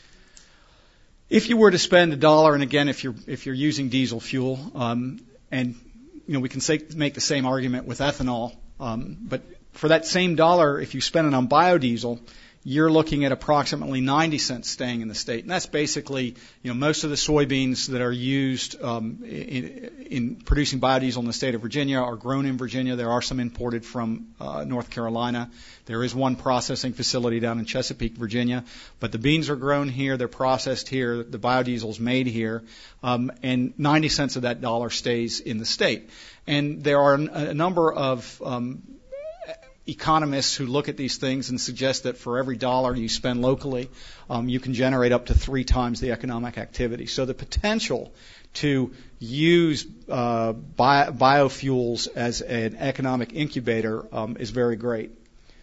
If you were to spend $1, and again, if you're using diesel fuel, and we can make the same argument with ethanol, but for that same $1, if you spend it on biodiesel, you're looking at approximately 90 cents staying in the state. And that's basically, most of the soybeans that are used in producing biodiesel in the state of Virginia are grown in Virginia. There are some imported from North Carolina. There is one processing facility down in Chesapeake, Virginia. But the beans are grown here. They're processed here. The biodiesel is made here. And 90 cents of that $1 stays in the state. And there are a number of economists who look at these things and suggest that for every $1 you spend locally, you can generate up to 3 times the economic activity. So the potential to use biofuels as an economic incubator is very great.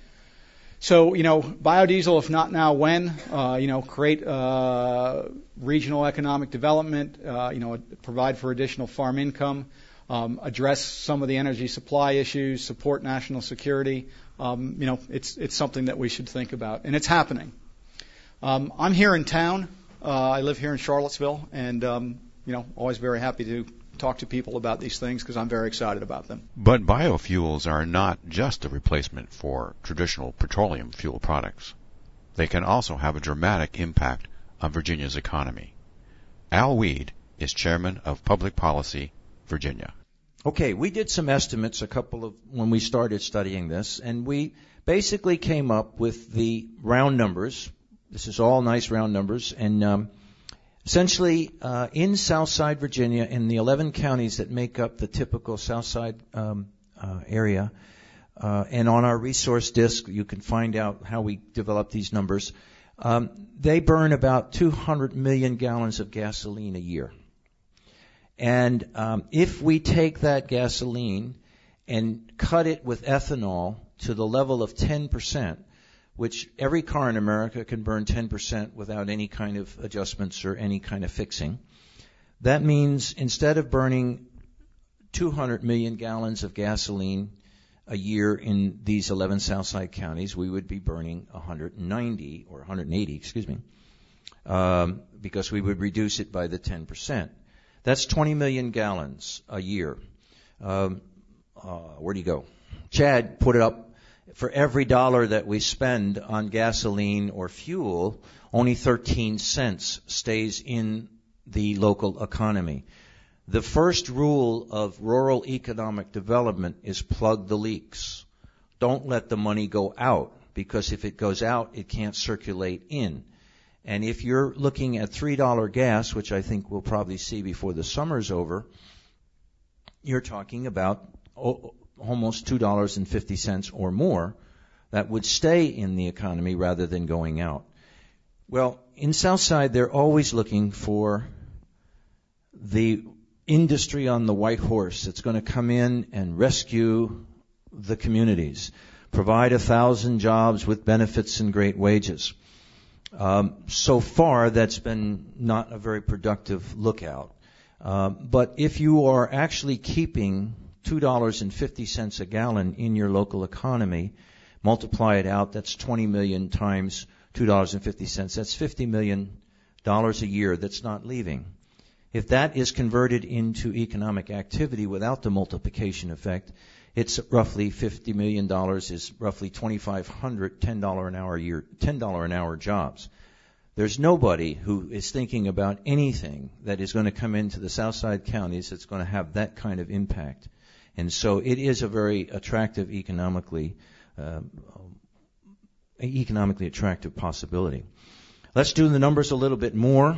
So, biodiesel, if not now, when? Create regional economic development, provide for additional farm income, address some of the energy supply issues, support national security. It's something that we should think about, and it's happening. I'm here in town. I live here in Charlottesville, and always very happy to talk to people about these things because I'm very excited about them. But biofuels are not just a replacement for traditional petroleum fuel products. They can also have a dramatic impact on Virginia's economy. Al Weed is chairman of Public Policy, Virginia. Okay, we did some estimates when we started studying this, and we basically came up with the round numbers. This is all nice round numbers, and essentially in Southside Virginia, in the 11 counties that make up the typical Southside area, and on our resource disk you can find out how we develop these numbers. They burn about 200 million gallons of gasoline a year. And if we take that gasoline and cut it with ethanol to the level of 10%, which every car in America can burn 10% without any kind of adjustments or any kind of fixing, that means instead of burning 200 million gallons of gasoline a year in these 11 Southside counties, we would be burning 180, because we would reduce it by the 10%. That's 20 million gallons a year. Where do you go? Chad put it up. For every $1 that we spend on gasoline or fuel, only 13 cents stays in the local economy. The first rule of rural economic development is plug the leaks. Don't let the money go out, because if it goes out, it can't circulate in. And if you're looking at $3 gas, which I think we'll probably see before the summer's over, you're talking about almost $2.50 or more that would stay in the economy rather than going out. Well, in Southside, they're always looking for the industry on the white horse that's going to come in and rescue the communities, provide 1,000 jobs with benefits and great wages. So far, that's been not a very productive lookout. But if you are actually keeping $2.50 a gallon in your local economy, multiply it out, that's 20 million times $2.50. That's $50 million a year that's not leaving. If that is converted into economic activity without the multiplication effect, it's roughly $50 million is roughly 2,500 $10 an hour a year, $10 an hour jobs. There's nobody who is thinking about anything that is going to come into the Southside counties that's going to have that kind of impact. And so it is a very attractive economically attractive possibility. Let's do the numbers a little bit more.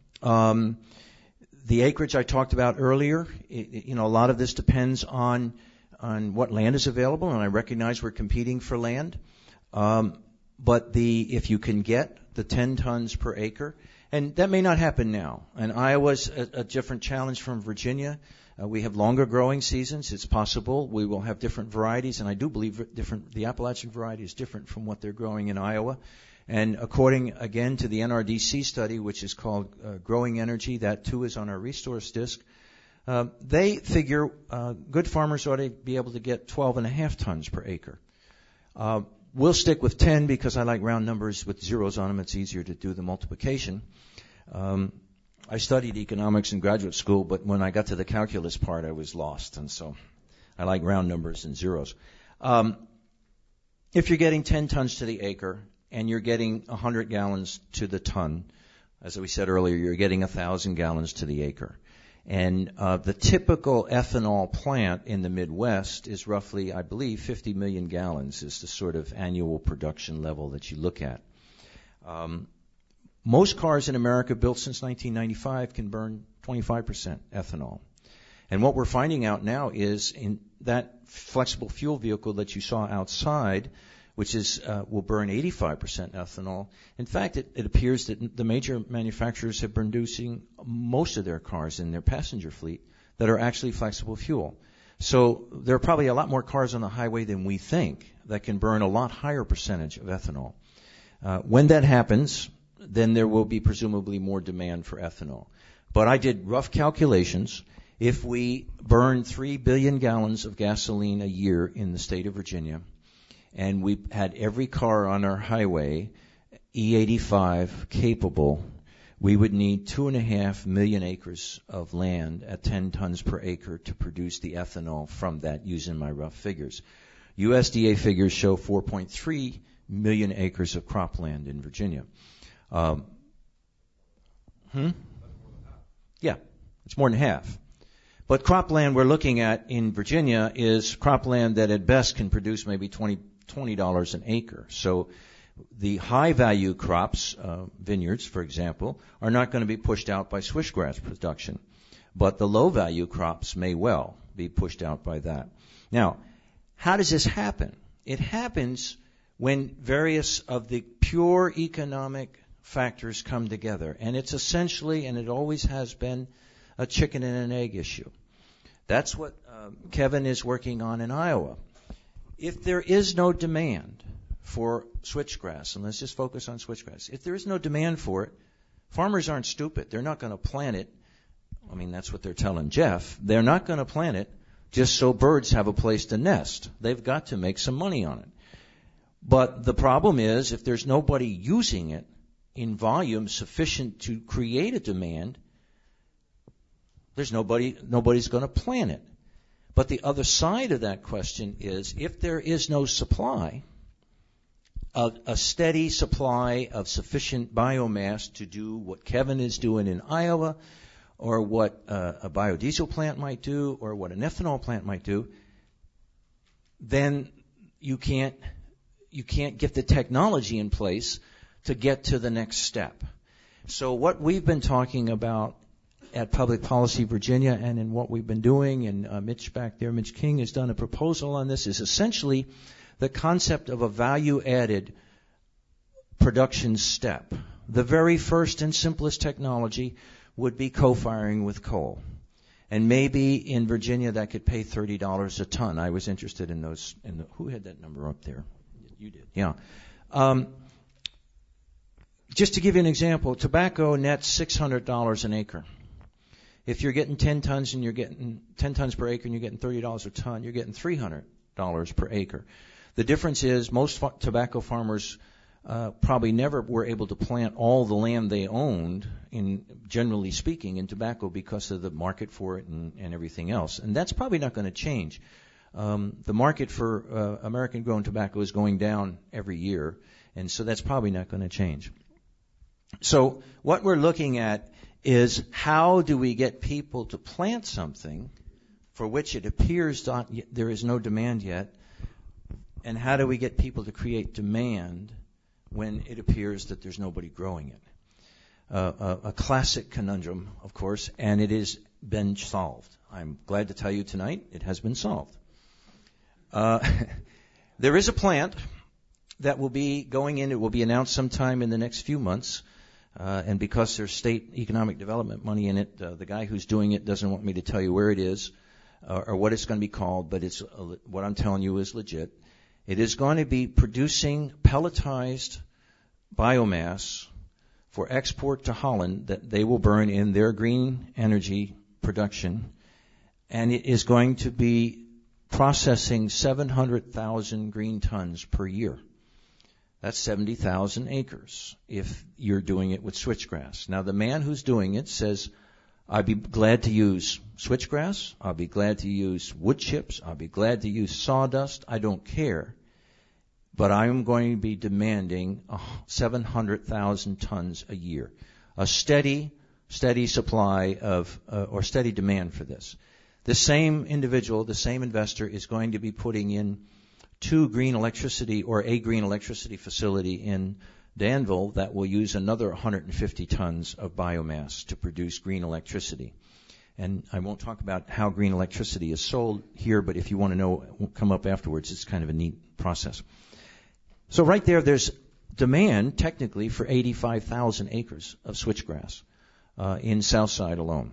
The acreage I talked about earlier, a lot of this depends on what land is available, and I recognize we're competing for land. But if you can get the 10 tons per acre, and that may not happen now. And Iowa's a different challenge from Virginia. We have longer growing seasons. It's possible we will have different varieties, and I do believe the Appalachian variety is different from what they're growing in Iowa. And according, again, to the NRDC study, which is called Growing Energy, that too is on our resource disc, they figure good farmers ought to be able to get 12.5 tons per acre. We'll stick with 10 because I like round numbers with zeros on them. It's easier to do the multiplication. I studied economics in graduate school, but when I got to the calculus part, I was lost. And so I like round numbers and zeros. If you're getting 10 tons to the acre and you're getting 100 gallons to the ton, as we said earlier, you're getting 1,000 gallons to the acre. And the typical ethanol plant in the Midwest is roughly, I believe, 50 million gallons is the sort of annual production level that you look at. Most cars in America built since 1995 can burn 25% ethanol. And what we're finding out now is in that flexible fuel vehicle that you saw outside, which will burn 85% ethanol. In fact, it appears that the major manufacturers have been producing most of their cars in their passenger fleet that are actually flexible fuel. So there are probably a lot more cars on the highway than we think that can burn a lot higher percentage of ethanol. When that happens, then there will be presumably more demand for ethanol. But I did rough calculations. If we burn 3 billion gallons of gasoline a year in the state of Virginia, and we had every car on our highway E85 capable, we would need 2.5 million acres of land at 10 tons per acre to produce the ethanol from that, using my rough figures. USDA figures show 4.3 million acres of cropland in Virginia. Yeah, it's more than half. But cropland we're looking at in Virginia is cropland that at best can produce maybe $20 an acre. So the high-value crops, vineyards, for example, are not going to be pushed out by switchgrass production. But the low-value crops may well be pushed out by that. Now, how does this happen? It happens when various of the pure economic factors come together. And it's essentially, and it always has been, a chicken and an egg issue. That's what Kevin is working on in Iowa. If there is no demand for switchgrass, and let's just focus on switchgrass, if there is no demand for it, farmers aren't stupid. They're not going to plant it. I mean, that's what they're telling Jeff. They're not going to plant it just so birds have a place to nest. They've got to make some money on it. But the problem is, if there's nobody using it in volume sufficient to create a demand, nobody's going to plant it. But the other side of that question is, if there is no supply, a steady supply of sufficient biomass to do what Kevin is doing in Iowa, or what a biodiesel plant might do, or what an ethanol plant might do, then you can't get the technology in place to get to the next step. So what we've been talking about at Public Policy Virginia, and in what we've been doing, and Mitch back there, Mitch King, has done a proposal on this, is essentially the concept of a value-added production step. The very first and simplest technology would be co-firing with coal. And maybe in Virginia that could pay $30 a ton. I was interested in those. Who had that number up there? You did. Yeah. Just to give you an example, tobacco nets $600 an acre. If you're getting 10 tons and you're getting 10 tons per acre and you're getting $30 a ton, you're getting $300 per acre. The difference is most tobacco farmers probably never were able to plant all the land they owned, generally speaking, in tobacco because of the market for it and everything else. And that's probably not going to change. The market for American-grown tobacco is going down every year, and so that's probably not going to change. So what we're looking at is how do we get people to plant something for which it appears there is no demand yet, and how do we get people to create demand when it appears that there's nobody growing it? A classic conundrum, of course, and it has been solved. I'm glad to tell you tonight it has been solved. There is a plant that will be going in. It will be announced sometime in the next few months. And because there's state economic development money in it, the guy who's doing it doesn't want me to tell you where it is or what it's going to be called, but what I'm telling you is legit. It is going to be producing pelletized biomass for export to Holland that they will burn in their green energy production, and it is going to be processing 700,000 green tons per year. That's 70,000 acres if you're doing it with switchgrass. Now, the man who's doing it says, I'd be glad to use switchgrass. I'll be glad to use wood chips. I'll be glad to use sawdust. I don't care. But I'm going to be demanding 700,000 tons a year. A steady supply of, or steady demand for this. The same individual, the same investor is going to be putting in a green electricity facility in Danville that will use another 150 tons of biomass to produce green electricity. And I won't talk about how green electricity is sold here, but if you want to know, it will come up afterwards. It's kind of a neat process. So right there's demand technically for 85,000 acres of switchgrass in Southside alone.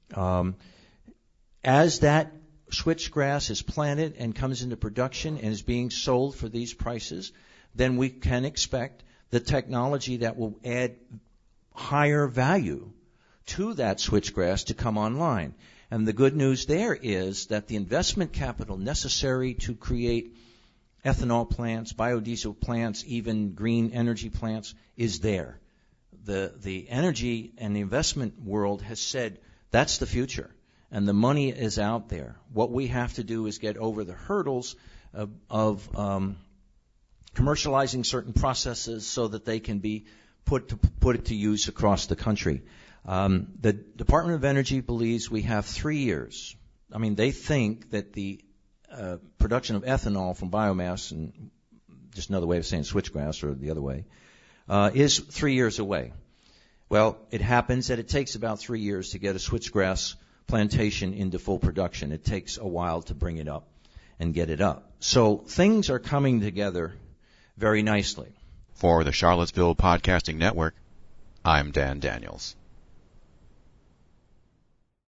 As that switchgrass is planted and comes into production and is being sold for these prices, then we can expect the technology that will add higher value to that switchgrass to come online. And the good news there is that the investment capital necessary to create ethanol plants, biodiesel plants, even green energy plants is there. The energy and the investment world has said that's the future. And the money is out there. What we have to do is get over the hurdles of commercializing certain processes so that they can be put to use across the country. The Department of Energy believes we have 3 years. I mean, they think that the production of ethanol from biomass, and just another way of saying switchgrass or the other way, is 3 years away. Well, it happens that it takes about 3 years to get a switchgrass plantation into full production. It takes a while to bring it up and get it up. So things are coming together very nicely. For the Charlottesville Podcasting Network, I'm Dan Daniels.